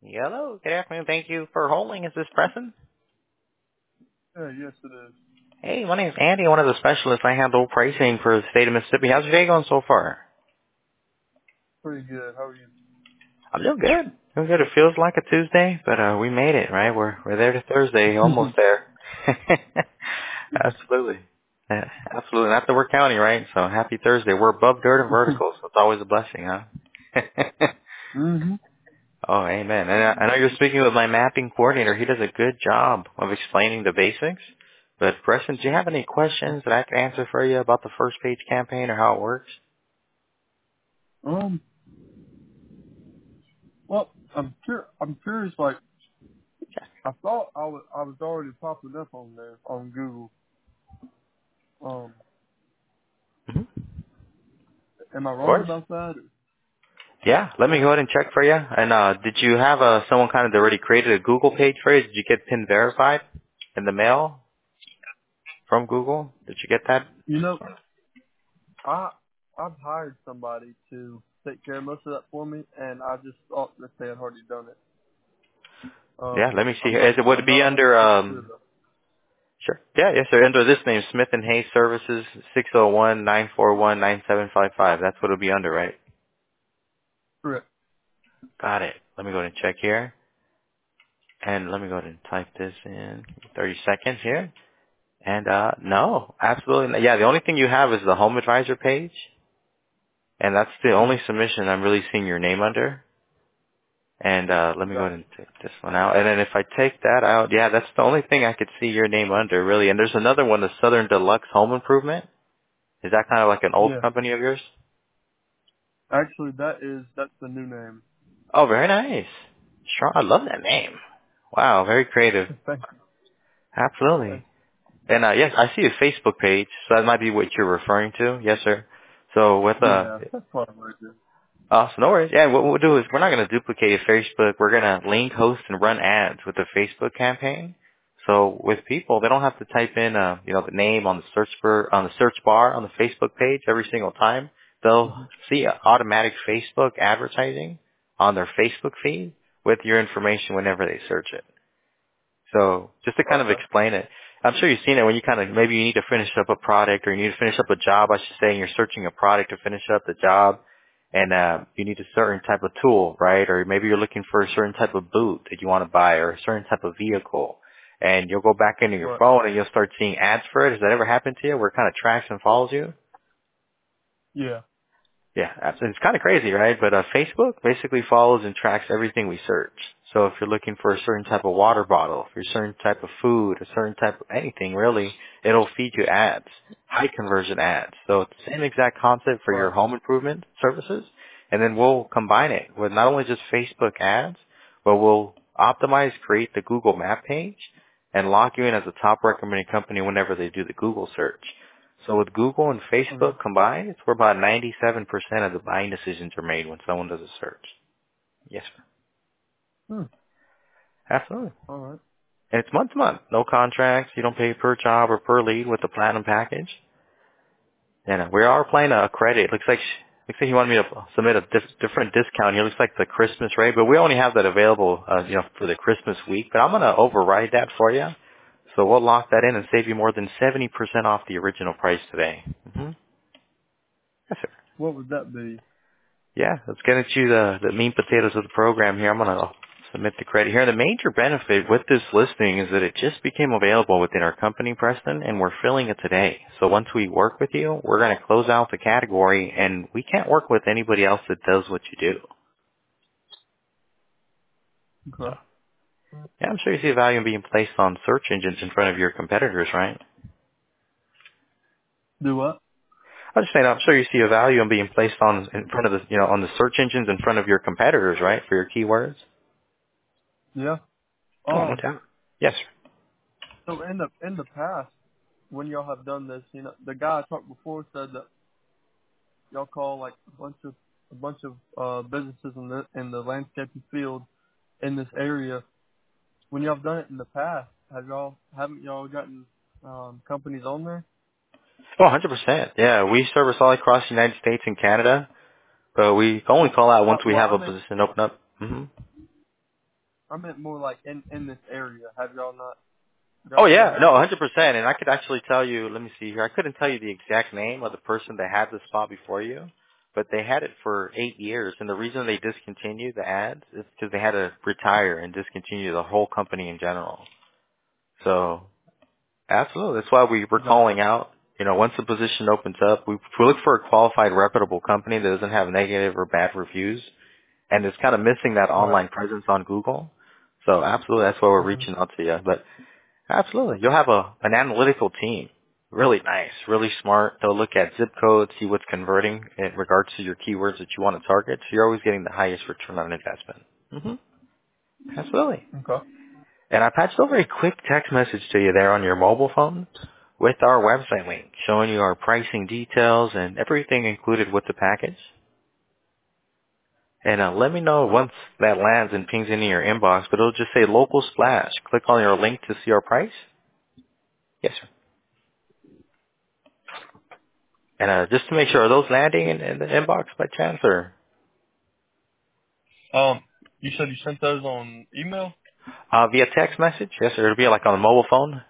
Hello, good afternoon. Thank you for holding. Is this Preston? Yes, it is. Hey, my name's Andy. I'm one of the specialists. I handle pricing for the state of Mississippi. How's your day going so far? Pretty good. How are you? I'm doing good. Doing good. It feels like a Tuesday, but we made it, right? We're there to Thursday, almost there. Absolutely. Yeah, absolutely. Not that we're counting, right? So happy Thursday. We're above dirt and vertical, so it's always a blessing, huh? Mm-hmm. Oh, amen. And I know you're speaking with my mapping coordinator. He does a good job of explaining the basics. But Preston, do you have any questions that I can answer for you about the first page campaign or how it works? Um. Well, I'm curious. Like, I thought I was already popping up on there on Google. Um. Mm-hmm. Am I Of wrong course. about that? Yeah, let me go ahead and check for you. And did you have someone kind of already created a Google page for you? Did you get PIN verified in the mail from Google? Did you get that? You know, I've hired somebody to take care of most of that for me, and I just thought that they had already done it. Yeah, let me see I'm here. not. Would it I'm be not 100% under sure though. Sure. Yeah, yes, sir. Under this name, Smith and Hayes Services, 601-941-9755. That's what it'll be under, right? Correct. Got it. Let me go ahead and check here. And let me go ahead and type this in. 30 seconds here. And no, absolutely not. Yeah, the only thing you have is the Home Advisor page. And that's the only submission I'm really seeing your name under. And let me go ahead Gotcha. and take this one out. And then if I take that out, yeah, that's the only thing I could see your name under, really. And there's another one, the Southern Deluxe Home Improvement. Is that kind of like an old Yeah. company of yours? Actually, that's the new name. Oh, very nice. Sure, I love that name. Wow, very creative. Thank Absolutely. you. And yes, I see a Facebook page, so that might be what you're referring to. Yes, sir. So with Yeah, that's probably good. so no worries. Yeah, what we'll do is we're not going to duplicate Facebook. We're going to link, host, and run ads with the Facebook campaign. So with people, they don't have to type in, the name on the search bar on the Facebook page every single time. They'll Hmm. see automatic Facebook advertising on their Facebook feed with your information whenever they search it. So just to kind of Okay. explain it, I'm sure you've seen it when you kind of, maybe you need to finish up a product or you need to finish up a job, I should say, and you're searching a product to finish up the job and you need a certain type of tool, right? Or maybe you're looking for a certain type of boot that you want to buy or a certain type of vehicle. And you'll go back into your Right. phone and you'll start seeing ads for it. Has that ever happened to you where it kind of tracks and follows you? Yeah. Yeah, it's kind of crazy, right? But Facebook basically follows and tracks everything we search. So if you're looking for a certain type of water bottle, for a certain type of food, a certain type of anything really, it'll feed you ads, high conversion ads. So it's the same exact concept for your Right. home improvement services. And then we'll combine it with not only just Facebook ads, but we'll optimize, create the Google map page and lock you in as a top recommended company whenever they do the Google search. So with Google and Okay. Facebook combined, it's where about 97% of the buying decisions are made when someone does a search. Yes, sir. Hmm. Absolutely. All right. And it's month to month. No contracts. You don't pay per job or per lead with the platinum package. And we are applying a credit. Looks like he wanted me to submit a different discount here. Looks like the Christmas rate, but we only have that available, for the Christmas week. But I'm going to override that for you. So we'll lock that in and save you more than 70% off the original price today. Mm-hmm. Yes, sir. What would that be? Yeah, let's get into the meat and potatoes of the program here. I'm going to submit the credit here. The major benefit with this listing is that it just became available within our company, Preston, and we're filling it today. So once we work with you, we're going to close out the category, and we can't work with anybody else that does what you do. So, Okay. yeah, I'm sure you see the value in being placed on search engines in front of your competitors, right? Do what? I'm just saying, I'm sure you see a value in being placed on in front of on the search engines in front of your competitors, right, for your keywords. Yeah. Oh, no doubt. Yes, sir. So in the past, when y'all have done this, the guy I talked before said that y'all call like a bunch of businesses in the landscaping field in this area. When y'all have done it in the past, haven't y'all gotten companies on there? Oh, 100%. Yeah, we service all across the United States and Canada, but we only call out once we Well, have I a mean, position open up. Hmm. I meant more like in this area. Have y'all not Oh got yeah, one? no, 100%. And I could actually tell you. Let me see here. I couldn't tell you the exact name of the person that had the spot before you, but they had it for 8 years. And the reason they discontinued the ads is because they had to retire and discontinue the whole company in general. So absolutely, that's why we were Gotcha. calling out. You know, once the position opens up, we look for a qualified, reputable company that doesn't have negative or bad reviews, and it's kind of missing that Right. online presence on Google. So absolutely, that's why we're Mhm. reaching out to you. But absolutely. You'll have an analytical team. Really nice, really smart. They'll look at zip codes, see what's converting in regards to your keywords that you want to target. So you're always getting the highest return on investment. Absolutely. Okay. And I patched over a quick text message to you there on your mobile phone with our website link showing you our pricing details and everything included with the package. And let me know once that lands and pings into your inbox, but it'll just say local splash. Click on your link to see our price. Yes, sir. And just to make sure, are those landing in the inbox by chance, or You said you sent those on email? via text message? Yes, sir. It'll be like on a mobile phone.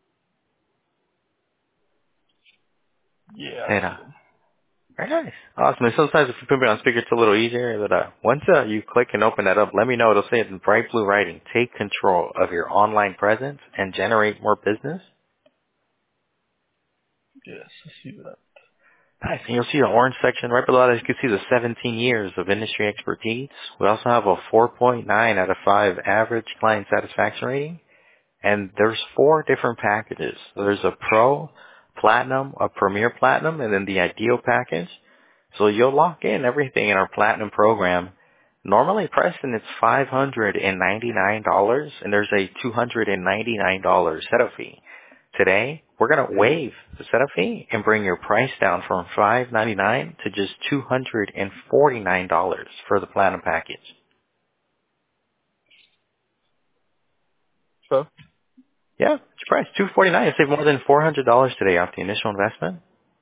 Yeah, I And see them. very nice, awesome. And sometimes if you put me on speaker, it's a little easier. But once you click and open that up, let me know. It'll say it in bright blue writing: "Take control of your online presence and generate more business." Yes, I see that. Nice. And you'll see an orange section right below that. You can see the 17 years of industry expertise. We also have a 4.9 out of 5 average client satisfaction rating. And there's 4 different packages. So there's a Pro, Platinum, a Premier Platinum, and then the Ideal package. So you'll lock in everything in our Platinum program. Normally, Preston, it's $599, and there's a $299 setup fee. Today, we're going to waive the setup fee and bring your price down from $599 to just $249 for the Platinum package. So, Yeah, it's price $249. You save more than $400 today off the initial investment.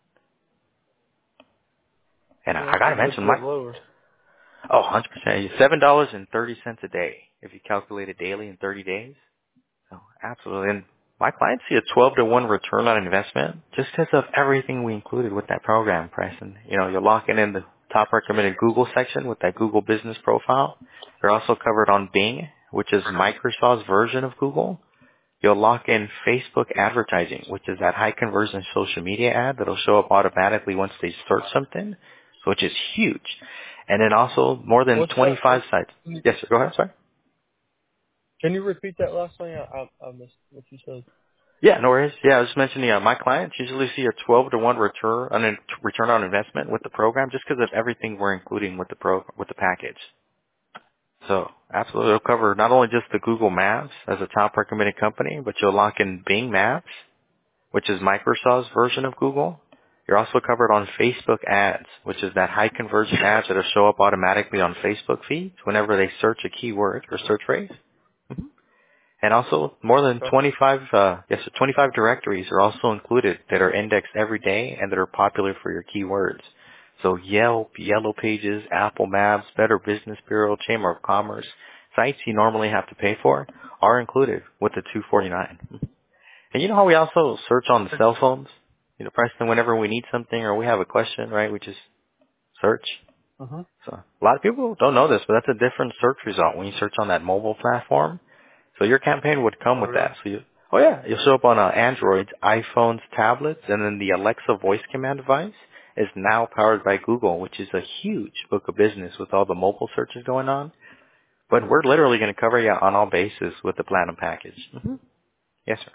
And well, I that's got a to good mention bit my lower. oh, 100%. $7.30 a day if you calculate it daily in 30 days. Oh, absolutely. And my clients see a 12 to 1 return on investment just because of everything we included with that program, Preston. You know, you're locking in the top recommended Google section with that Google business profile. You're also covered on Bing, which is Microsoft's version of Google. You'll lock in Facebook advertising, which is that high conversion social media ad that'll show up automatically once they search something, which is huge. And then also more than What's that? 25 sites. Yes, sir. Go ahead. Sorry. Can you repeat that last thing? I missed what you said. Yeah, no worries. Yeah, I was just mentioning my clients usually see a 12 to 1 return on investment with the program just because of everything we're including with the package. So absolutely, it'll cover not only just the Google Maps as a top recommended company, but you'll lock in Bing Maps, which is Microsoft's version of Google. You're also covered on Facebook ads, which is that high conversion ads that'll show up automatically on Facebook feeds whenever they search a keyword or search phrase. And also more than Okay. 25 directories are also included that are indexed every day and that are popular for your keywords. So Yelp, Yellow Pages, Apple Maps, Better Business Bureau, Chamber of Commerce, sites you normally have to pay for are included with the 249. And you know how we also search on the cell phones? You know, Preston, whenever we need something or we have a question, right, we just search. Mhm. So a lot of people don't know this, but that's a different search result when you search on that mobile platform. So your campaign would come Oh, with really? that. So oh yeah, you'll show up on Androids, iPhones, tablets, and then the Alexa voice command device is now powered by Google, which is a huge book of business with all the mobile searches going on. But we're literally going to cover you on all bases with the Platinum package. Yes, sir.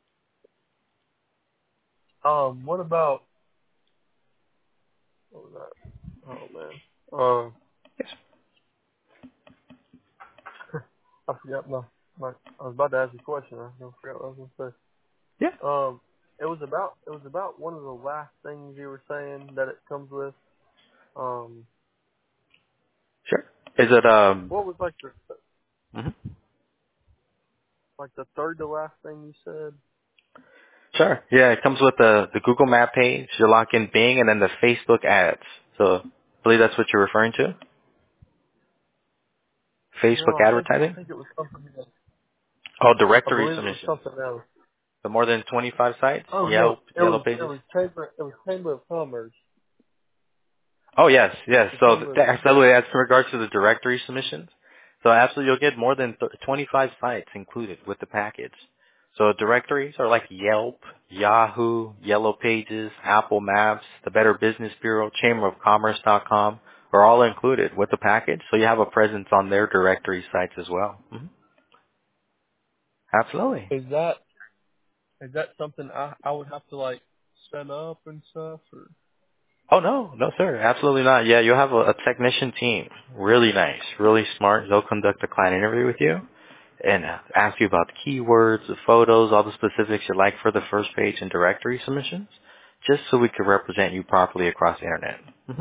What about what was that? Oh man. Um, Yes. I forgot my. I was about to ask you a question. I forgot what I was gonna say. Yeah. It was about one of the last things you were saying that it comes with. Um, Sure. Is it what was like mhm. the third to last thing you said? Sure. Yeah, it comes with the Google Map page. You lock in Bing and then the Facebook ads. So I believe that's what you're referring to. Facebook No, I advertising? think it was something else. Oh, I directory believe it was submissions. something else. The more than 25 sites? Oh no, Yellow Pages? it was Chamber of Commerce. Oh, yes, yes. The So Chamber of absolutely, that's in regards to the directory submissions. So absolutely, you'll get more than 25 sites included with the package. So directories are like Yelp, Yahoo, Yellow Pages, Apple Maps, the Better Business Bureau, ChamberofCommerce.com are all included with the package. So you have a presence on their directory sites as well. Absolutely. Is that something I would have to like set up and stuff or? Oh no, no sir, absolutely not. Yeah, you'll have a technician team. Really nice, really smart. They'll conduct a client interview with you and ask you about the keywords, the photos, all the specifics you like for the first page and directory submissions, just so we could represent you properly across the internet.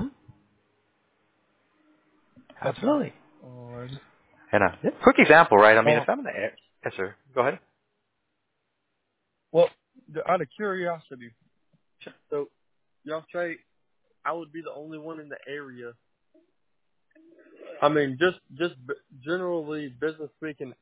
Okay. Absolutely. Alright. And quick example, right? I mean, if Um. I'm in the air, yes sir, go ahead. Well, out of curiosity, so y'all say I would be the only one in the area. I mean, generally business speaking,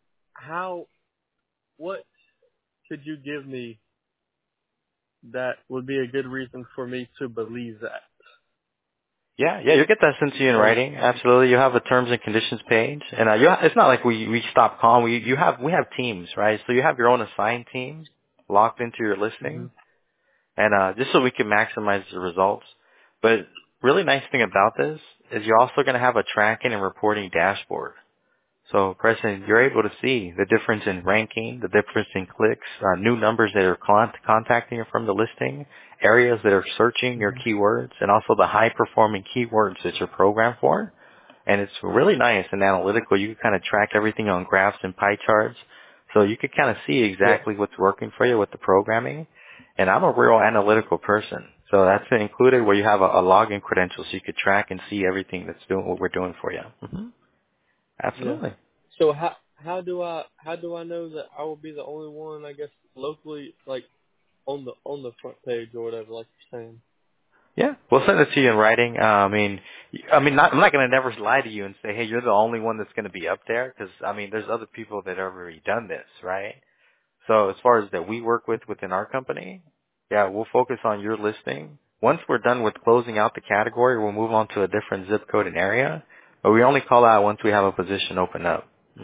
what could you give me that would be a good reason for me to believe that? Yeah, yeah, you'll get that sent to you in Like, writing. Absolutely, you have a terms and conditions page, and it's not like we stop calling. We have teams, right? So you have your own assigned teams locked into your hmm listing, and just so we can maximize the results. But really nice thing about this is you're also going to have a tracking and reporting dashboard. So, Preston, you're able to see the difference in ranking, the difference in clicks, new numbers that are contacting you from the listing, areas that are searching your hmm keywords, and also the high-performing keywords that you're programmed for. And it's really nice and analytical. You can kind of track everything on graphs and pie charts. So you can kind of see yeah, exactly what's working for you with the programming. And I'm a real analytical person. So that's included where you have a login credential so you could track and see everything that's doing what we're doing for you. yeah. Absolutely. So how do I know that I will be the only one? I guess locally, like on the front page or whatever, like you're saying. Yeah, we'll send it to you in writing. I'm not going to never lie to you and say, hey, you're the only one that's going to be up there, because I mean, there's other people that have already done this, right? So as far as that we work with within our company, yeah, we'll focus on your listing. Once we're done with closing out the category, we'll move on to a different zip code and area, but we only call out once we have a position open up.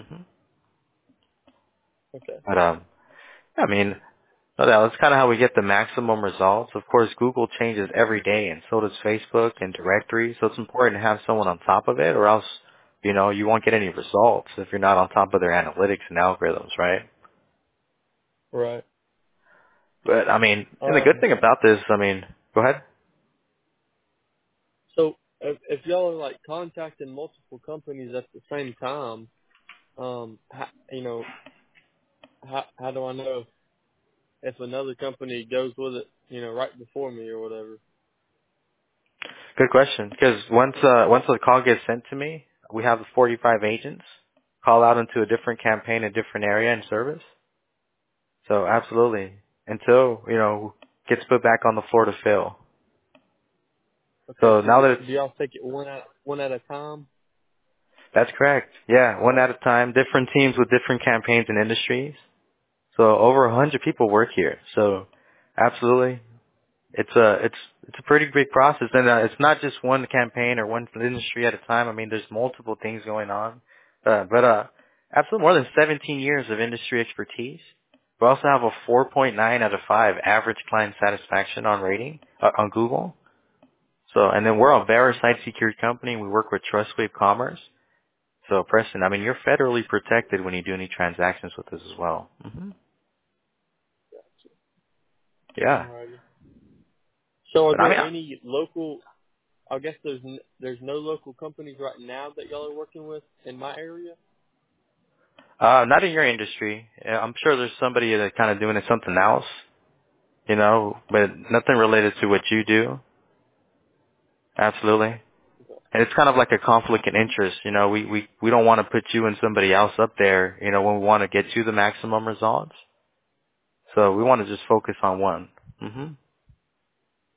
Okay. But I mean, no doubt. That's kind of how we get the maximum results. Of course, Google changes every day, and so does Facebook and directory. So it's important to have someone on top of it, or else, you won't get any results if you're not on top of their analytics and algorithms, right? Right. But I mean, and the good Um. thing about this, go ahead. So if y'all are like contacting multiple companies at the same time, how do I know if another company goes with it, right before me or whatever? Good question. Because once the call gets sent to me, we have 45 agents call out into a different campaign, a different area and service. So absolutely, until gets put back on the floor to fill. Okay. So So now that it's do y'all take it one at a time? that's correct. Yeah, one at a time, different teams with different campaigns and industries. So over 100 people work here. So absolutely, it's a pretty big process, and it's not just one campaign or one industry at a time. I mean, there's multiple things going on. But absolutely more than 17 years of industry expertise. We also have a 4.9 out of 5 average client satisfaction on rating on Google. So, and then we're a Verified Secured company. We work with Trustwave Commerce. So, Preston, I mean, you're federally protected when you do any transactions with us as well. Yeah. Alrighty. So are But I there mean, any local? I guess there's no local companies right now that y'all are working with in my area. not in your industry. I'm sure there's somebody that's kind of doing it something else, but nothing related to what you do. Absolutely. And it's kind of like a conflict in interest. We don't want to put you and somebody else up there, when we want to get you the maximum results. So we want to just focus on one.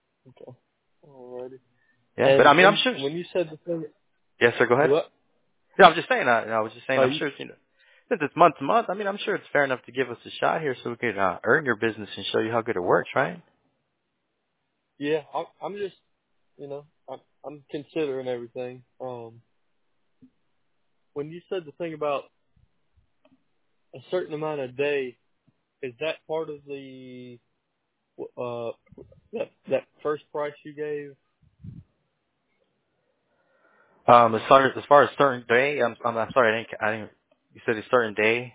Okay. Alrighty. Yeah. But I And mean, I'm sure. when you said the thing, Yes, sir. Go ahead. what? Yeah, I'm just saying. I was just saying. I'm You, sure since it's month to month. I mean, I'm sure it's fair enough to give us a shot here, so we could earn your business and show you how good it works, right? yeah, I'm just, I'm considering everything. When you said the thing about a certain amount a day, is that part of the uh that first price you gave? As far as certain day, I'm sorry, I didn't. You said a certain day.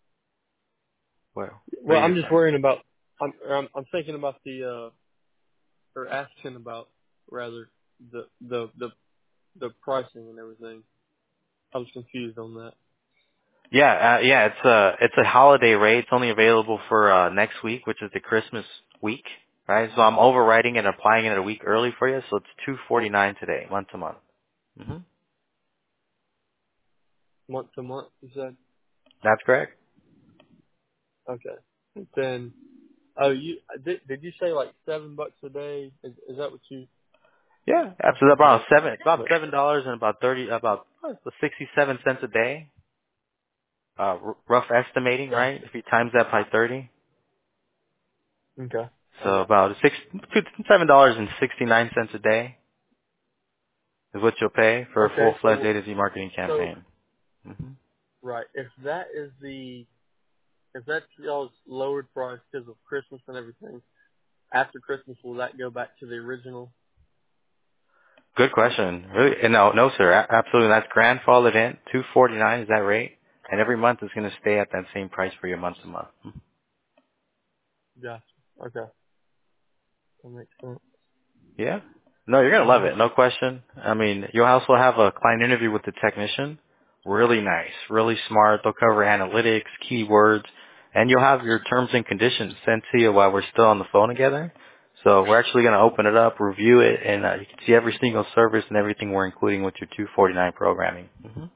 Well, what Well, are you I'm just saying? worrying about. I'm thinking about or asking about rather the pricing and everything. I was confused on that. Yeah, it's a holiday rate. It's only available for next week, which is the Christmas week, right? So I'm overwriting and applying it a week early for you, so it's $249 today, month to month. hmm Month to month, you said? That's correct. Okay. And then, oh, did you say like $7 a day? Is that what you? Yeah, absolutely. About $7 and about 67 cents a day. Rough estimating, Gotcha. right? If you times that by 30, Okay. so about $7.69 a day is what you'll pay for a Okay. full-fledged A to Z marketing So campaign. hmm right. If that's y'all's lowered price because of Christmas and everything, after Christmas will that go back to the original? Good question. Really? No, sir. Absolutely. That's grandfathered in. $249 is that rate, and every month is going to stay at that same price for your month to month. Gotcha. Okay. That makes sense. Yeah. No, you're going to love Um. it. No question. I mean, you'll also have a client interview with the technician. Really nice. Really smart. They'll cover analytics, keywords, and you'll have your terms and conditions sent to you while we're still on the phone together. So we're actually going to open it up, review it, and you can see every single service and everything we're including with your 249 programming.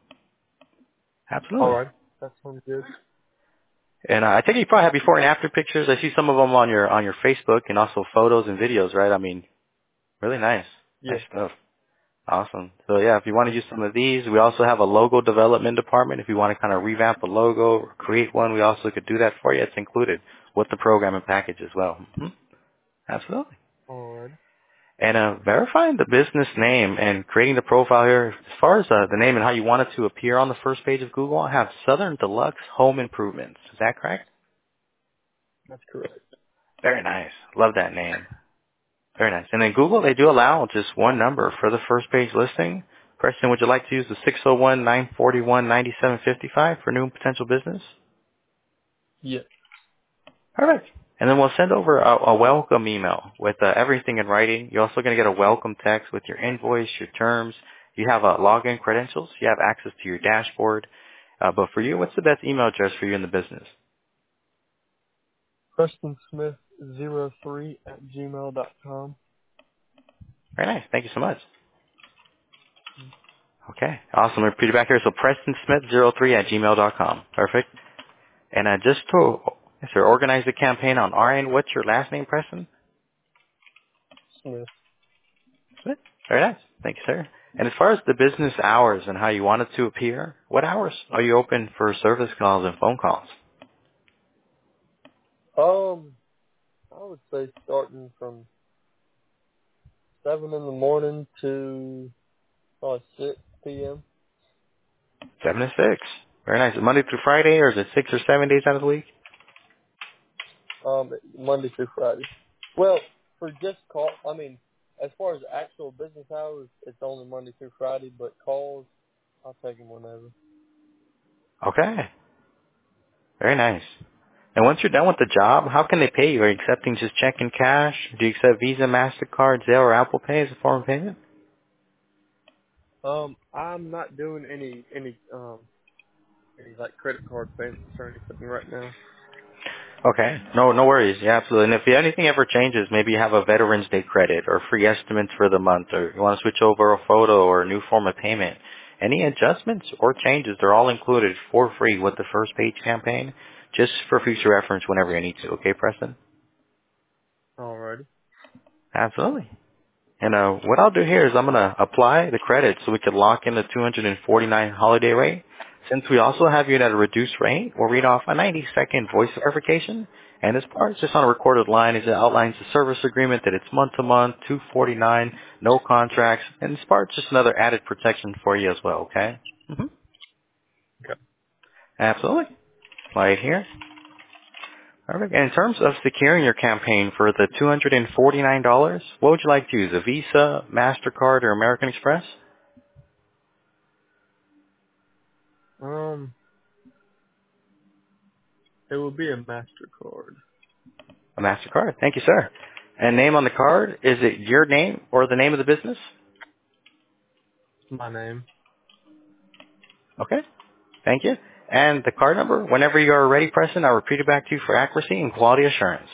All Absolutely. right. That sounds good. And I think you probably have before and after pictures. I see some of them on your Facebook and also photos and videos, right? I mean, really nice. Yeah. Nice stuff. Awesome. So yeah, if you want to use some of these, we also have a logo development department. If you want to kind of revamp a logo or create one, we also could do that for you. It's included with the program and package as well. Absolutely. All right. And verifying the business name and creating the profile here, as far as the name and how you want it to appear on the first page of Google, I have Southern Deluxe Home Improvements. Is that correct? That's correct. Very nice. Love that name. Very nice. And then Google, they do allow just one number for the first page listing. Preston, would you like to use the 601-941-9755 for new and potential business? Yeah. All right. And then we'll send over a welcome email with everything in writing. You're also going to get a welcome text with your invoice, your terms. You have login credentials. You have access to your dashboard. But for you, what's the best email address for you in the business? PrestonSmith03@gmail.com. Very nice. Thank you so much. Okay. Awesome. Repeat it back here. So PrestonSmith03@gmail.com. Perfect. And just to, yes, sir, organize the campaign on our end, what's your last name, Preston? Smith. Smith. Very nice. Thank you, sir. And as far as the business hours and how you want it to appear, what hours are you open for service calls and phone calls? I would say starting from 7 in the morning to probably 6 p.m. 7 to 6. Very nice. Monday through Friday, or is it 6 or 7 days out of the week? Monday through Friday. Well, for just call, I mean, as far as actual business hours, it's only Monday through Friday, but calls, I'll take them whenever. Okay. Very nice. And once you're done with the job, how can they pay you? Are you accepting just check and cash? Do you accept Visa, MasterCard, Zelle, or Apple Pay as a form of payment? I'm not doing any like credit card payments or anything right now. Okay. No worries. Yeah, absolutely. And if anything ever changes, maybe you have a Veterans Day credit or free estimates for the month, or you want to switch over a photo or a new form of payment, any adjustments or changes, they're all included for free with the first page campaign, just for future reference whenever you need to. Okay, Preston? Alrighty. Absolutely. And what I'll do here is I'm going to apply the credit so we can lock in the 249 holiday rate. Since we also have you at a reduced rate, we'll read off a 90-second voice verification. And this part is just on a recorded line. It outlines the service agreement that it's month-to-month, 249, no contracts. And this part's just another added protection for you as well, okay? Mm-hmm. Okay. Absolutely. Apply it here. Perfect. And in terms of securing your campaign for the $249, what would you like to use, a Visa, MasterCard, or American Express? It will be a MasterCard. A MasterCard. Thank you, sir. And name on the card, is it your name or the name of the business? My name. Okay. Thank you. And the card number, whenever you are ready, Preston, I'll repeat it back to you for accuracy and quality assurance.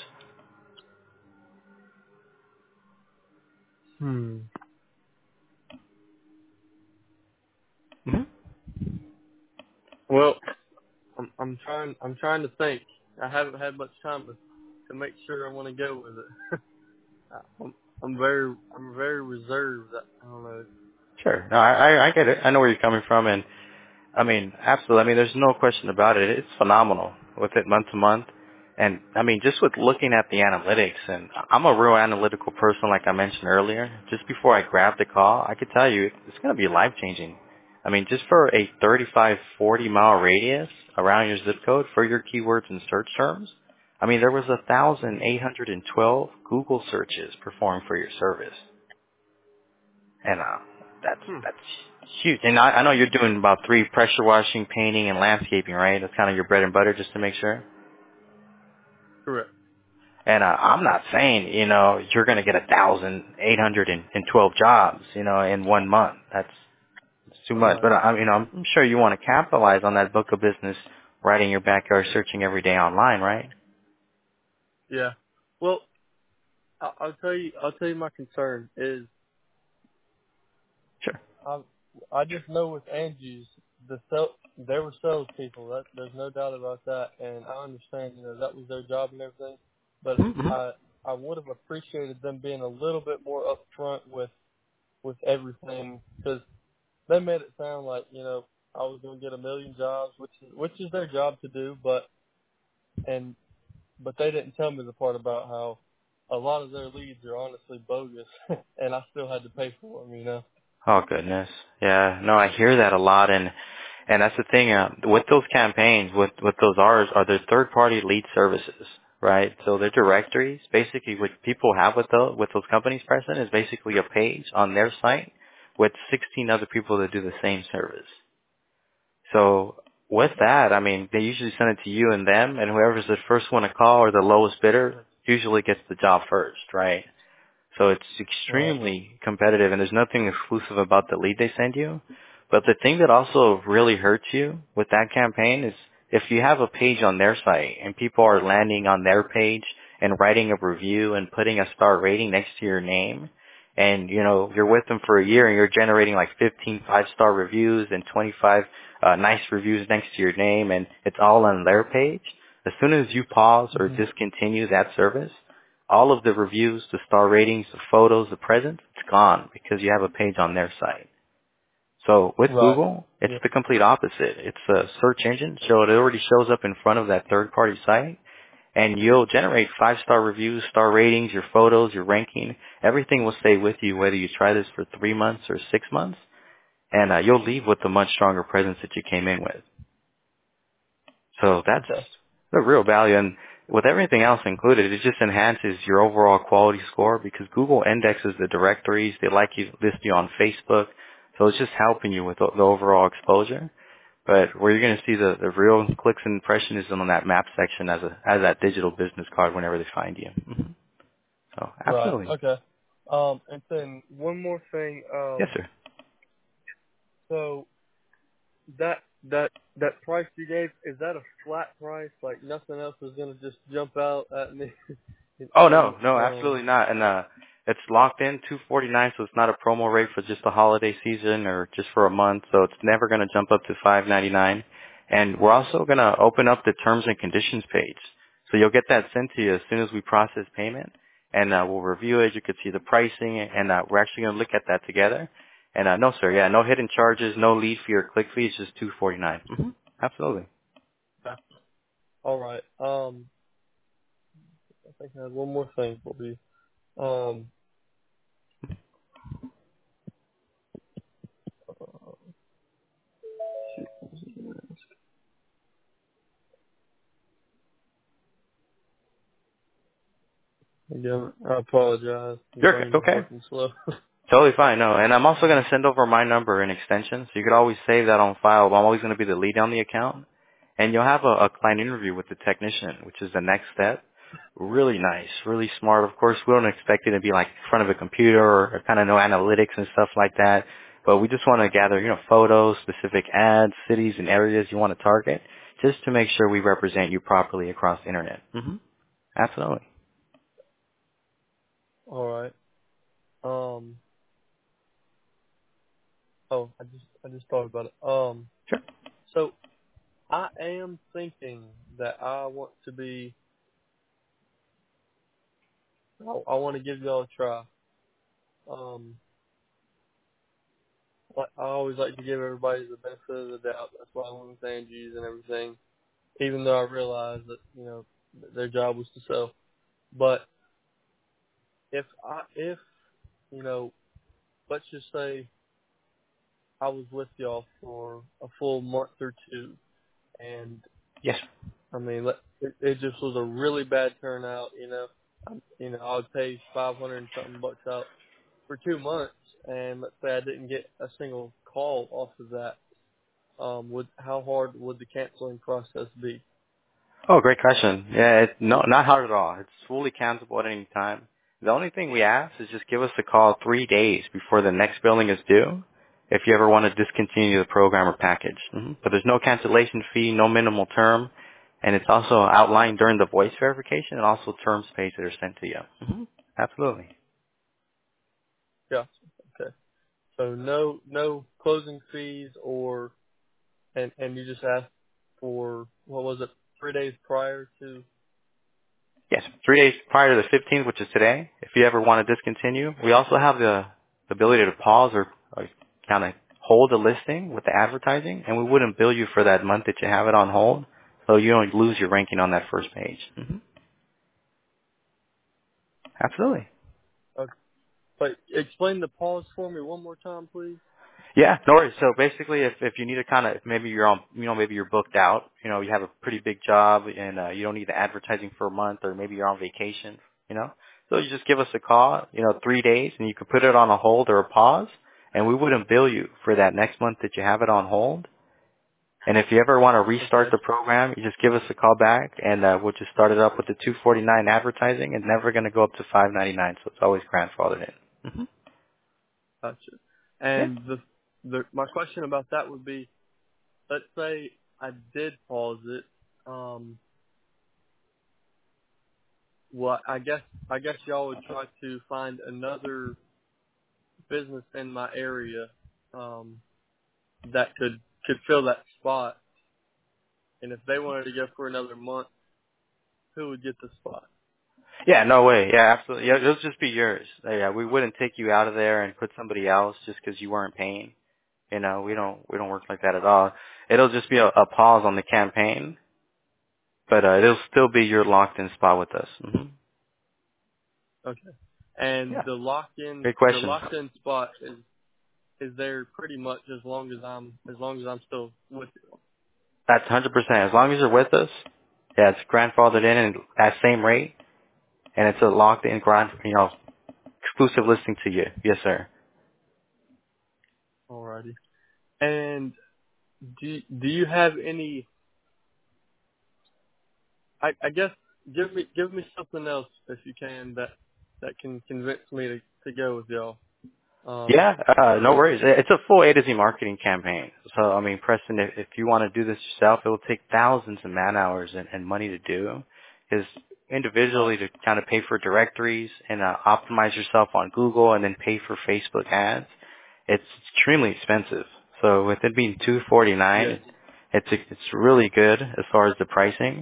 Mm-hmm. Well, I'm trying to think. I haven't had much time to make sure I want to go with it. I'm very reserved. I don't know. Sure. No, I get it. I know where you're coming from, and I mean, absolutely. I mean, there's no question about it. It's phenomenal with it month to month. And I mean, just with looking at the analytics, and I'm a real analytical person, like I mentioned earlier. Just before I grabbed the call, I could tell you it's going to be life changing. I mean, just for a 35, 40-mile radius around your zip code for your keywords and search terms, I mean, there was 1,812 Google searches performed for your service. And that's huge. And I know you're doing about 3 pressure washing, painting, and landscaping, right? That's kind of your bread and butter, just to make sure. Correct. And I'm not saying you're going to get 1,812 jobs in 1 month. That's too much. Right. But I'm sure you want to capitalize on that book of business, right in your backyard, searching every day online, right? Yeah. Well, I'll tell you my concern is Sure. I just know with Angie's they were salespeople. There's no doubt about that, and I understand that was their job and everything. But Mm-hmm. I would have appreciated them being a little bit more upfront with everything, because they made it sound like I was going to get 1 million jobs, which is their job to do, but they didn't tell me the part about how a lot of their leads are honestly bogus, and I still had to pay for them. Oh goodness. Yeah. No, I hear that a lot, and that's the thing with those campaigns, with those are their third party lead services, right? So their directories, basically what people have with those companies present is basically a page on their site with 16 other people that do the same service. So with that, I mean, they usually send it to you and them, and whoever's the first one to call or the lowest bidder usually gets the job first, right? So it's Right. extremely competitive, and there's nothing exclusive about the lead they send you. But the thing that also really hurts you with that campaign is if you have a page on their site and people are landing on their page and writing a review and putting a star rating next to your name, and you're with them for a year and you're generating like 15 5-star reviews and 25 nice reviews next to your name, and it's all on their page. As soon as you pause or discontinue that service, all of the reviews, the star ratings, the photos, the presents, it's gone because you have a page on their site. So with Right. Google, it's Yeah. the complete opposite. It's a search engine, so it already shows up in front of that third-party site, and you'll generate 5-star reviews, star ratings, your photos, your ranking. Everything will stay with you whether you try this for 3 months or 6 months, and you'll leave with a much stronger presence that you came in with. So that's Okay. the real value. And with everything else included, it just enhances your overall quality score because Google indexes the directories. They like you, list you on Facebook. So it's just helping you with the overall exposure. But where you're going to see the real clicks and impressions is on that map section as that digital business card whenever they find you. Mm-hmm. So Right. absolutely. Okay. And then one more thing. Yes, sir. So that price you gave, is that a flat price? Like nothing else is gonna just jump out at me? Oh and no, absolutely not. And it's locked in 249, so it's not a promo rate for just the holiday season or just for a month. So it's never going to jump up to 599. And we're also going to open up the terms and conditions page, so you'll get that sent to you as soon as we process payment. and we'll review it. You could see the pricing, and we're actually going to look at that together. And no, sir, yeah, no hidden charges, no lead fee or click fee. It's just $249. Mm-hmm. Absolutely. Yeah. All right. I think I had one more thing for you. Again, I apologize. The You're brain is okay. working slow. Totally fine, no. And I'm also going to send over my number and extension, so you could always save that on file. I'm always going to be the lead on the account. And you'll have a client interview with the technician, which is the next step. Really nice, really smart. Of course, we don't expect you to be like in front of a computer or kind of know analytics and stuff like that. But we just want to gather, photos, specific ads, cities and areas you want to target, just to make sure we represent you properly across the internet. Mm-hmm. Absolutely. All right. Oh, I just thought about it. Sure. So I am thinking that I want to be. I want to give y'all a try. Um, I always like to give everybody the benefit of the doubt. That's why I went with Angie's and everything, even though I realized that their job was to sell. But if let's just say I was with y'all for a full month or two, and Yes. I mean, it just was a really bad turnout. I would pay 500 and something bucks out for 2 months, and let's say I didn't get a single call off of that. How hard would the canceling process be? Oh, great question. Yeah, no, not hard at all. It's fully cancelable at any time. The only thing we ask is just give us a call 3 days before the next billing is due if you ever want to discontinue the program or package. But there's no cancellation fee, no minimal term, and it's also outlined during the voice verification and also terms page that are sent to you. Absolutely. Yeah. Okay. So no closing fees and you just asked for, what was it, 3 days prior to? Yes, 3 days prior to the 15th, which is today, if you ever want to discontinue. We also have the ability to pause or kind of hold the listing with the advertising, and we wouldn't bill you for that month that you have it on hold, so you don't lose your ranking on that first page. Absolutely. Okay. But explain the pause for me one more time, please. Yeah, no worries. So basically, if you need to kind of, maybe you're on, maybe you're booked out, you have a pretty big job and you don't need the advertising for a month, or maybe you're on vacation, so you just give us a call, 3 days, and you can put it on a hold or a pause, and we wouldn't bill you for that next month that you have it on hold. And if you ever want to restart Okay. the program, you just give us a call back, and we'll just start it up with the $249 advertising, and never going to go up to $599, so it's always grandfathered in. Gotcha. Yeah. And my question about that would be, let's say I did pause it. Well, I guess y'all would try to find another business in my area that could fill that spot. And if they wanted to go for another month, who would get the spot? Yeah, no way. Yeah, absolutely. Yeah, it'll just be yours. Yeah, we wouldn't take you out of there and put somebody else just because you weren't paying. We don't work like that at all. It'll just be a pause on the campaign, but it'll still be your locked-in spot with us. Okay. And Yeah, the great the question. locked in spot is there pretty much as long as I'm still with you. That's 100%. As long as you're with us, yeah, it's grandfathered in and at same rate, and it's a locked-in exclusive listing to you. Yes, sir. Alrighty. And do you have any? I guess give me something else if you can that can convince me to go with y'all. Yeah, no worries. It's a full A to Z marketing campaign. So, I mean, Preston, if you want to do this yourself, it will take thousands of man hours and money to do. Because Right. individually to kind of pay for directories and optimize yourself on Google and then pay for Facebook ads, it's extremely expensive. So with it being Yes. $249, it's really good as far as the pricing.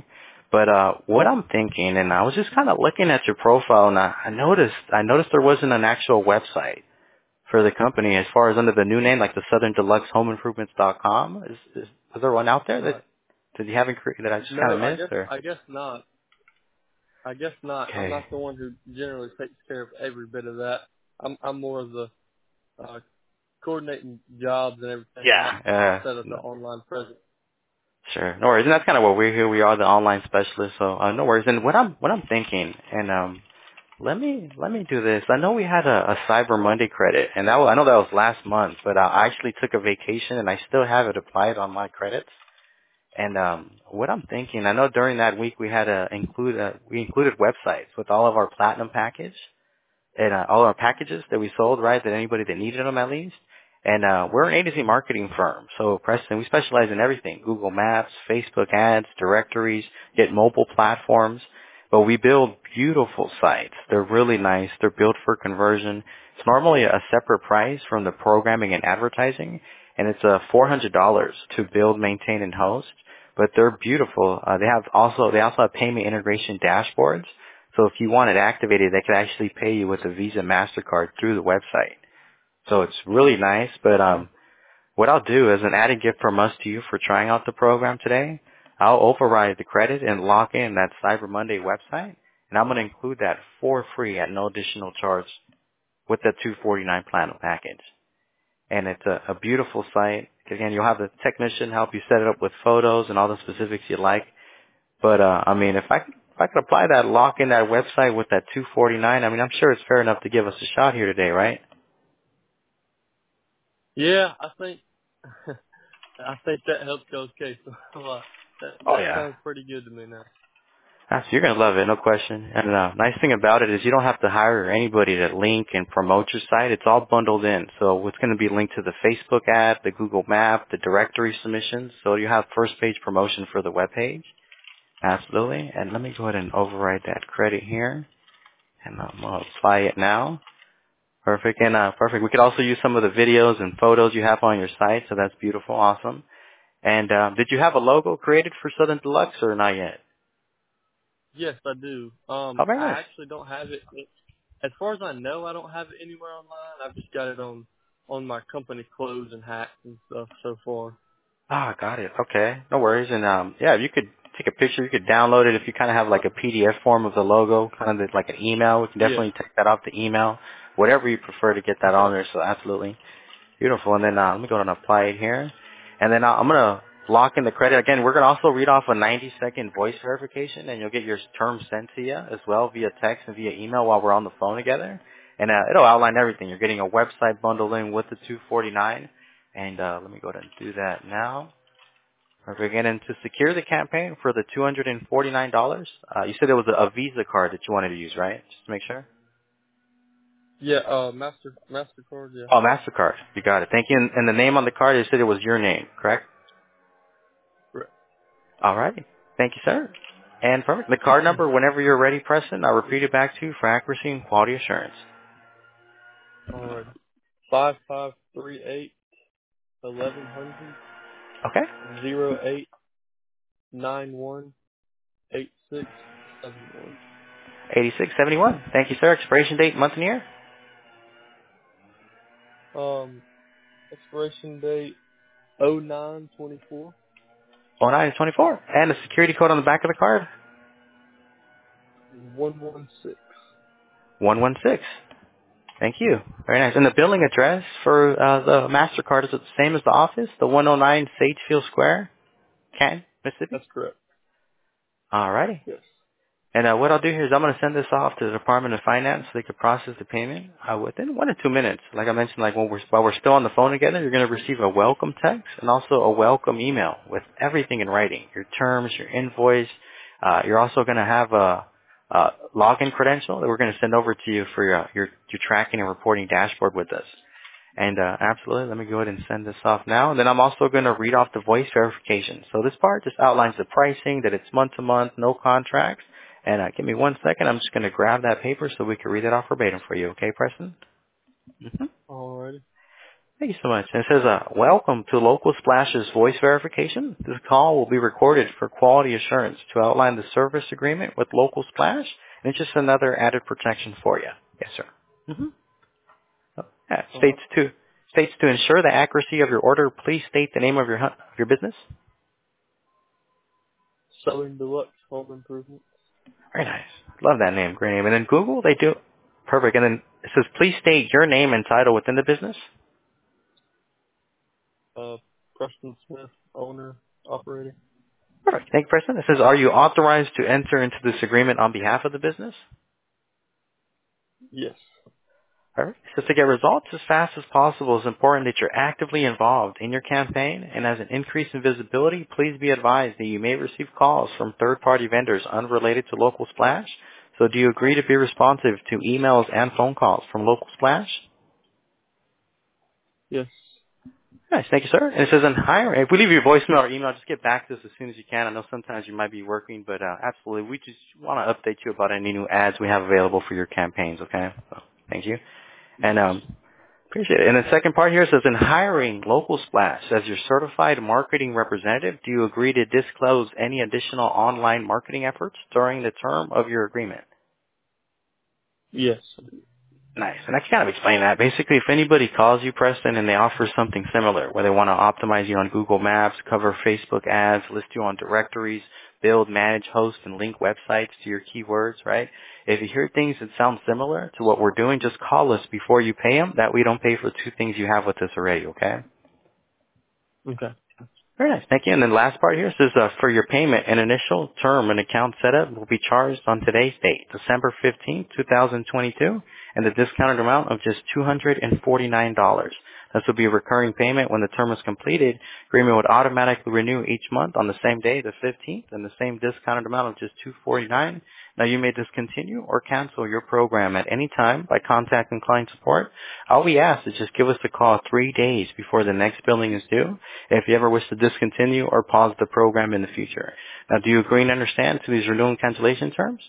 But what I'm thinking, and I was just kind of looking at your profile, and I noticed there wasn't an actual website for the company as far as under the new name, like the Southern Deluxe Home Improvements.com. Is there one out there Right. that you haven't created that I just kind No, of missed? Or I guess not. I guess not. I'm okay, not the one who generally takes care of every bit of that. I'm more of the coordinating jobs and everything, and not yeah, set up the online presence. sure, no worries. And that's kind of what we're here. We are the online specialists, so no worries. And what I'm thinking, and let me do this. I know we had a Cyber Monday credit, and I know that was last month, but I actually took a vacation, and I still have it applied on my credits. And what I'm thinking, I know during that week we had we included websites with all of our platinum package and all our packages that we sold, right? That anybody that needed them at least. And we're an agency marketing firm, so Preston, we specialize in everything: Google Maps, Facebook ads, directories, get mobile platforms. But we build beautiful sites. They're really nice. They're built for conversion. It's normally a separate price from the programming and advertising, and it's $400 to build, maintain, and host. But they're beautiful. They also have payment integration dashboards. So if you want it activated, they could actually pay you with a Visa MasterCard through the website. So it's really nice. But Okay. what I'll do is an added gift from us to you for trying out the program today. I'll override the credit and lock in that Cyber Monday website, and I'm going to include that for free at no additional charge with the $249 platinum package. And it's a beautiful site. Again, you'll have the technician help you set it up with photos and all the specifics you like. But I mean, if I could apply that, lock in that website with that 249, I mean, I'm sure it's fair enough to give us a shot here today, right? Yeah, I think I think that helps Coach K. So Oh that yeah. sounds pretty good to me now. You're gonna love it, no question. And nice thing about it is you don't have to hire anybody to link and promote your site. It's all bundled in. So it's going to be linked to the Facebook ad, the Google Map, the directory submissions. So you have first page promotion for the web page. Absolutely. And let me go ahead and override that credit here, and I'm gonna apply it now. Perfect. And perfect. We could also use some of the videos and photos you have on your site. So that's beautiful, awesome. And did you have a logo created for Southern Deluxe or not yet? Yes, I do. Oh, very I nice. actually don't have it. As far as I know, I don't have it anywhere online. I've just got it on my company clothes and hats and stuff so far. Ah, got it. Okay, no worries. And yeah, if you could take a picture, you could download it. If you kind of have like a PDF form of the logo, kind of like an email, we can Yeah. definitely take that off the email. Whatever you prefer to get that on Okay. there. So absolutely beautiful. And then let me go ahead and apply it here. And then I'm gonna lock in the credit again. We're gonna also read off a 90-second voice verification, and you'll get your terms sent to you as well via text and via email while we're on the phone together. And it'll outline everything. You're getting a website bundle in with the 249. And let me go ahead and do that now. Perfect. And to secure the campaign for the $249, you said it was a Visa card that you wanted to use, right? Just to make sure. Yeah. Mastercard. Yeah. Oh, MasterCard. You got it. Thank you. And the name on the card, you said it was your name, correct? Correct. All right. Thank you, sir. And perfect. The card number, whenever you're ready, Preston, I'll repeat it back to you for accuracy and quality assurance. All right. 5538 1100 Okay? 91 8671. 8671. Thank you, sir. Expiration date, month and year. Expiration date 09/24. 0924. And the security code on the back of the card. 116. 116. Thank you. Very nice. And the billing address for the MasterCard, is it the same as the office? The 109 Sagefield Square, Canton, Mississippi? That's correct. Alrighty. Yes. And what I'll do here is I'm going to send this off to the Department of Finance so they can process the payment within 1 or 2 minutes. Like I mentioned, like while we're still on the phone together, you're going to receive a welcome text and also a welcome email with everything in writing, your terms, your invoice. You're also going to have a login credential that we're going to send over to you for your tracking and reporting dashboard with us. And absolutely, let me go ahead and send this off now. And then I'm also going to read off the voice verification. So this part just outlines the pricing, that it's month to month, no contracts. And give me 1 second. I'm just going to grab that paper so we can read it off verbatim for you. Okay, Preston? Mm-hmm. Alrighty. Thank you so much. And it says, welcome to Local Splash's voice verification. This call will be recorded for quality assurance to outline the service agreement with Local Splash, and it's just another added protection for you. Yes, sir. Mm-hmm. Yeah, states to ensure the accuracy of your order, please state the name of your business. Southern Deluxe Home Improvement. Very nice. Love that name. Great name. And then Google, they do. Perfect. And then it says, please state your name and title within the business. Preston Smith, owner, operator. Perfect. Thank you, Preston. It says, are you authorized to enter into this agreement on behalf of the business? Yes. Perfect. It says to get results as fast as possible, it's important that you're actively involved in your campaign, and as an increase in visibility, please be advised that you may receive calls from third-party vendors unrelated to Local Splash. So do you agree to be responsive to emails and phone calls from Local Splash? Yes. Nice. Thank you, sir. And it says in hiring, if we leave your voicemail or email, just get back to us as soon as you can. I know sometimes you might be working, but absolutely, we just want to update you about any new ads we have available for your campaigns, okay? So, thank you. And appreciate it. And the second part here says, in hiring Local Splash as your certified marketing representative, do you agree to disclose any additional online marketing efforts during the term of your agreement? Yes. Nice. And I can kind of explain that. Basically, if anybody calls you, Preston, and they offer something similar, where they want to optimize you on Google Maps, cover Facebook ads, list you on directories, build, manage, host, and link websites to your keywords, right? If you hear things that sound similar to what we're doing, just call us before you pay them. That we don't pay for two things you have with us already, okay? Okay. Very nice. Thank you. And then last part here says, for your payment, an initial term and account setup will be charged on today's date, December 15th, 2022, and the discounted amount of just $249. This will be a recurring payment when the term is completed. Agreement would automatically renew each month on the same day, the 15th, and the same discounted amount of just $249. Now, you may discontinue or cancel your program at any time by contacting client support. All we ask is just give us a call 3 days before the next billing is due if you ever wish to discontinue or pause the program in the future. Now, do you agree and understand to these renewal and cancellation terms?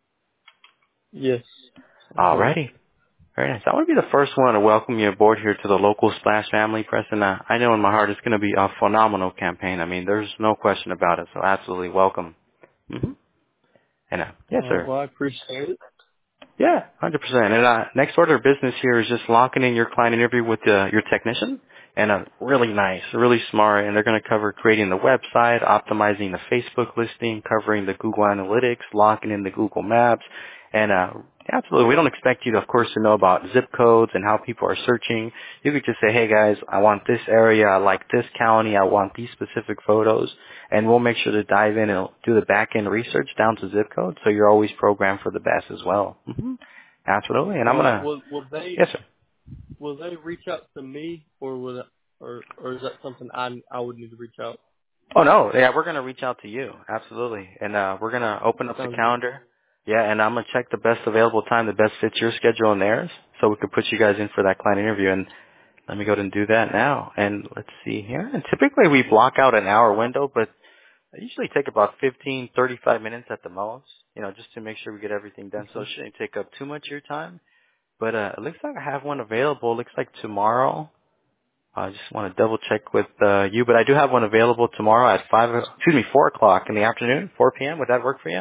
Yes. Okay. Alrighty. Very nice. I want to be the first one to welcome you aboard here to the Local Splash family, Preston. I know in my heart it's going to be a phenomenal campaign. I mean, there's no question about it, so absolutely welcome. Mm-hmm. And yes, All right. sir. Well, I appreciate it. Yeah, 100%. And next order of business here is just locking in your client interview with your technician. And really nice, really smart. And they're going to cover creating the website, optimizing the Facebook listing, covering the Google Analytics, locking in the Google Maps. And absolutely, we don't expect you, to, of course, to know about zip codes and how people are searching. You could just say, hey, guys, I want this area. I like this county. I want these specific photos. And we'll make sure to dive in and do the back-end research down to zip code, so you're always programmed for the best as well. Mm-hmm. Absolutely. And I'm All going right. to, Will yes, sir. they reach out to me, or or is that something I would need to reach out? Oh, no. Yeah, we're going to reach out to you. Absolutely. And we're going to open up the Sounds good. calendar. Yeah, and I'm going to check the best available time that best fits your schedule and theirs, so we can put you guys in for that client interview. And let me go ahead and do that now. And let's see here. And typically we block out an hour window, but I usually take about 15, 35 minutes at the most, just to make sure we get everything done. So it Okay. shouldn't take up too much of your time. But it looks like I have one available. It looks like tomorrow. I just want to double check with you, but I do have one available tomorrow at 4 o'clock in the afternoon, 4 p.m. Would that work for you?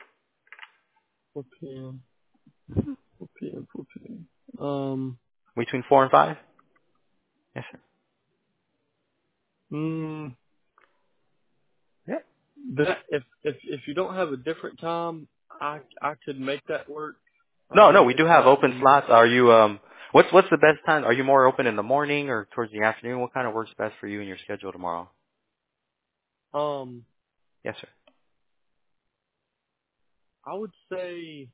4 p.m. 4 p.m. 4 p.m. Between 4 and 5? Yes, sir. Mm, Yeah. that if you don't have a different time, I could make that work. No, we If do have not, open then slots. Are you, what's the best time? Are you more open in the morning or towards the afternoon? What kind of works best for you and your schedule tomorrow? um, Yes, sir. I would say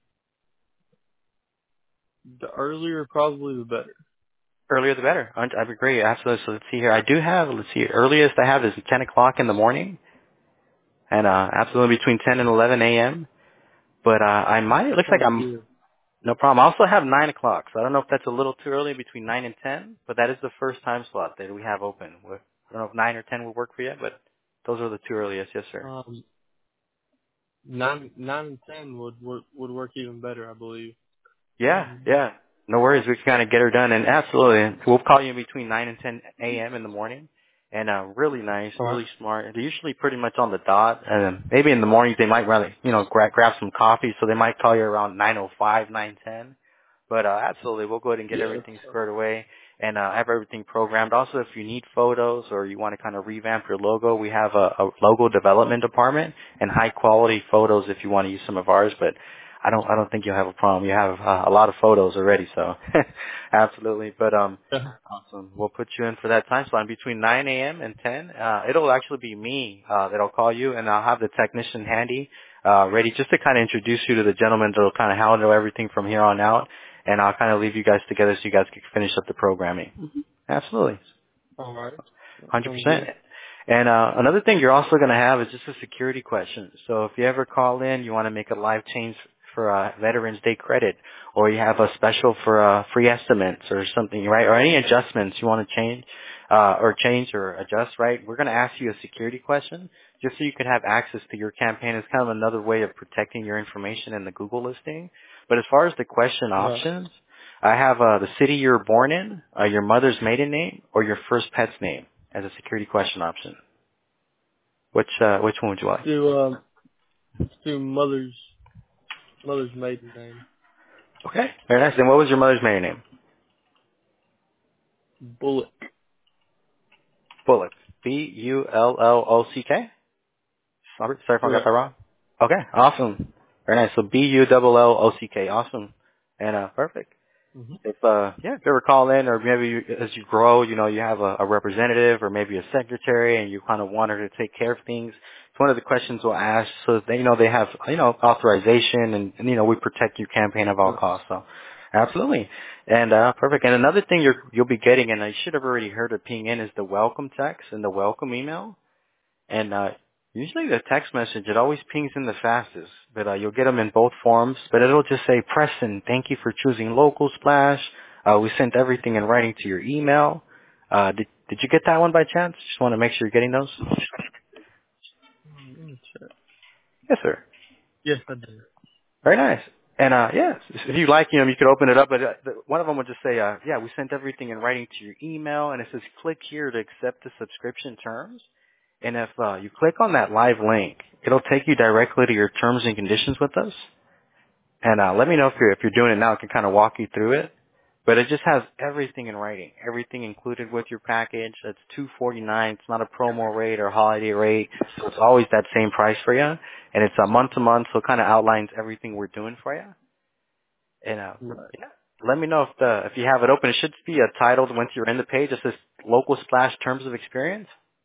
the earlier probably the better. Earlier the better. I agree. Absolutely. So let's see here. I do have, earliest I have is 10 o'clock in the morning, and absolutely between 10 and 11 a.m. But I might, it That looks like sounds I'm, good. no problem. I also have 9 o'clock, so I don't know if that's a little too early between 9 and 10, but that is the first time slot that we have open. I don't know if 9 or 10 would work for you, but those are the two earliest. Yes, sir. 9 and 10 would work even better, I believe. Yeah, Um, yeah. No worries. We can kind of get her done. And absolutely, we'll call you between 9 and 10 a.m. in the morning. And really nice, All right. really smart. They're usually pretty much on the dot. And maybe in the mornings they might rather, grab some coffee. So they might call you around 9:05, 9:10. But absolutely, we'll go ahead and get Yeah. everything squared away and have everything programmed. Also, if you need photos or you want to kind of revamp your logo, we have a logo development department and high quality photos if you want to use some of ours. But I don't think you'll have a problem. You have a lot of photos already, so absolutely. But Yeah. awesome. We'll put you in for that time slot between 9 a.m. and 10. It'll actually be me that'll call you, and I'll have the technician handy, ready just to kind of introduce you to the gentleman that'll kind of handle everything from here on out, and I'll kind of leave you guys together so you guys can finish up the programming. Absolutely. All right. That sounds 100%. good. And another thing you're also going to have is just a security question. So if you ever call in, you want to make a live change for Veterans Day credit, or you have a special for free estimates or something, right? Or any adjustments you want to change or adjust, right? We're going to ask you a security question just so you can have access to your campaign. It's kind of another way of protecting your information in the Google listing. But as far as the question Right. options, I have the city you were born in, your mother's maiden name, or your first pet's name as a security question option. Which one would you like? Let's do mother's maiden name. Okay, very nice. And what was your mother's maiden name? Bullock. Bullock. Bullock. Sorry if I got that Correct. wrong. Okay, awesome. Very nice. So Bullock. Awesome. And perfect. Mm-hmm. If if you ever call in, or maybe as you grow, you have a representative or maybe a secretary, and you kind of want her to take care of things. It's one of the questions we'll ask, so that they have authorization, and we protect your campaign at all costs. So, absolutely, and perfect. And another thing you'll be getting, and I should have already heard it ping in, is the welcome text and the welcome email. And usually the text message, it always pings in the fastest, but you'll get them in both forms. But it'll just say, Preston, thank you for choosing Local Splash. We sent everything in writing to your email. Did you get that one by chance? Just want to make sure you're getting those. Let me check. Yes, sir. Yes, I did. Very nice. And yes, if you like, you could open it up. But one of them would just say, we sent everything in writing to your email, and it says, click here to accept the subscription terms. And if you click on that live link, it'll take you directly to your terms and conditions with us. And let me know if you're doing it now. I can kind of walk you through it. But it just has everything in writing, everything included with your package. It's $249. It's not a promo rate or holiday rate, so it's always that same price for you. And it's a month to month, so it kind of outlines everything we're doing for you. And Right. yeah, let me know if you have it open. It should be titled once you're in the page. It says Local Splash Terms of Experience.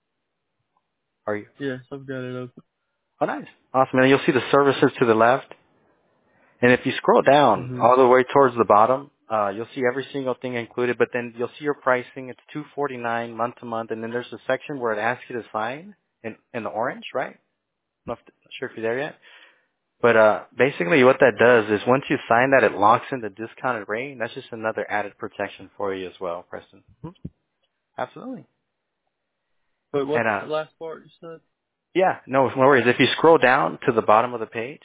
Are you? Yes, I've got it open. Oh, nice. Awesome. And you'll see the services to the left. And if you scroll down Mm-hmm. all the way towards the bottom, you'll see every single thing included, but then you'll see your pricing. It's $249 month to month. And then there's a section where it asks you to sign in the orange, right? Not sure if you're there yet. But basically what that does is once you sign that, it locks in the discounted rate. And that's just another added protection for you as well, Preston. Absolutely. But what's And the last part you said? yeah, no worries. If you scroll down to the bottom of the page,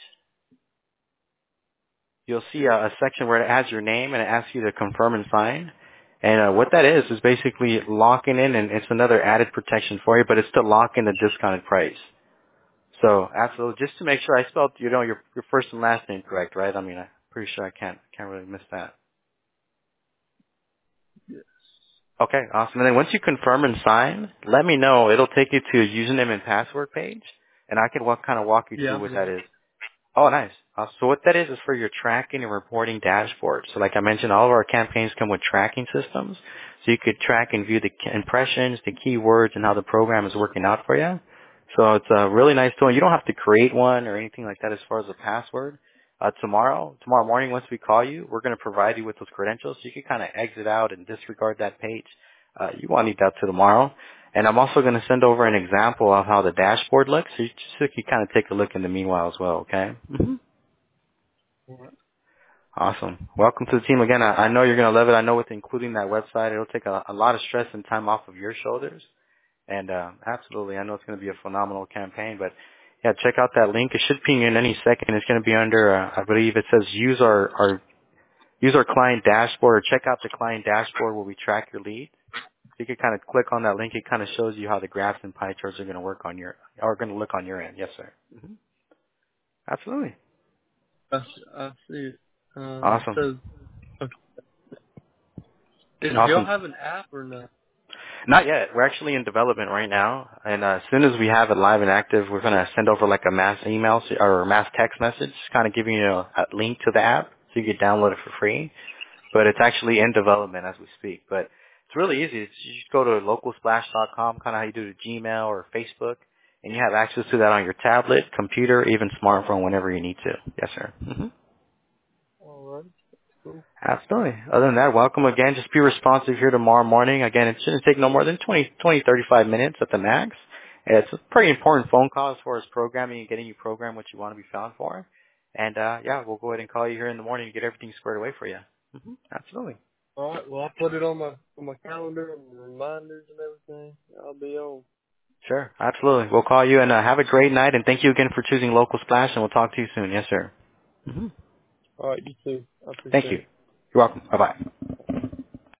you'll see a section where it has your name and it asks you to confirm and sign. And what that is basically locking in, and it's another added protection for you, but it's to lock in the discounted price. So absolutely, just to make sure I spelled your first and last name correct, right? I mean, I'm pretty sure I can't really miss that. Yes. Okay, awesome. And then once you confirm and sign, let me know. It'll take you to a username and password page, and I can kind of walk you Yeah, through I've what got that it. is. Oh, nice. So what that is for your tracking and reporting dashboard. So like I mentioned, all of our campaigns come with tracking systems. So you could track and view the impressions, the keywords, and how the program is working out for you. So it's a really nice tool. You don't have to create one or anything like that as far as a password. Tomorrow morning, once we call you, we're going to provide you with those credentials so you can kind of exit out and disregard that page. You won't need that till tomorrow. And I'm also going to send over an example of how the dashboard looks, so you can kind of take a look in the meanwhile as well, okay? All right. Awesome. Welcome to the team again. I know you're going to love it. I know with including that website, it'll take a lot of stress and time off of your shoulders. And absolutely, I know it's going to be a phenomenal campaign. But yeah, check out that link. It should ping in any second. It's going to be under, I believe it says use our use our client dashboard or check out the client dashboard where we track your leads. You can kind of click on that link. It kind of shows you how the graphs and pie charts are going to look on your end. Yes, sir. Absolutely. I see it. Awesome. So, okay. Do y'all Awesome. have an app or no? Not yet. We're actually in development right now, and as soon as we have it live and active, we're going to send over like a mass email or a mass text message, kind of giving you a link to the app so you can download it for free. But it's actually in development as we speak. But it's really easy. You just go to localsplash.com, kind of how you do to Gmail or Facebook, and you have access to that on your tablet, computer, even smartphone whenever you need to. Yes, sir. All right. Cool. Absolutely. Other than that, welcome again. Just be responsive here tomorrow morning. Again, it shouldn't take no more than 35 minutes at the max. It's a pretty important phone call as far as programming and getting you programmed what you want to be found for. And, yeah, we'll go ahead and call you here in the morning and get everything squared away for you. Absolutely. All right. Well, I'll put it on my calendar and reminders and everything. I'll be on. Sure. Absolutely. We'll call you and have a great night. And thank you again for choosing Local Splash, and we'll talk to you soon. Yes, sir. All right. You too. I Thank appreciate you. it. You're welcome. Bye-bye.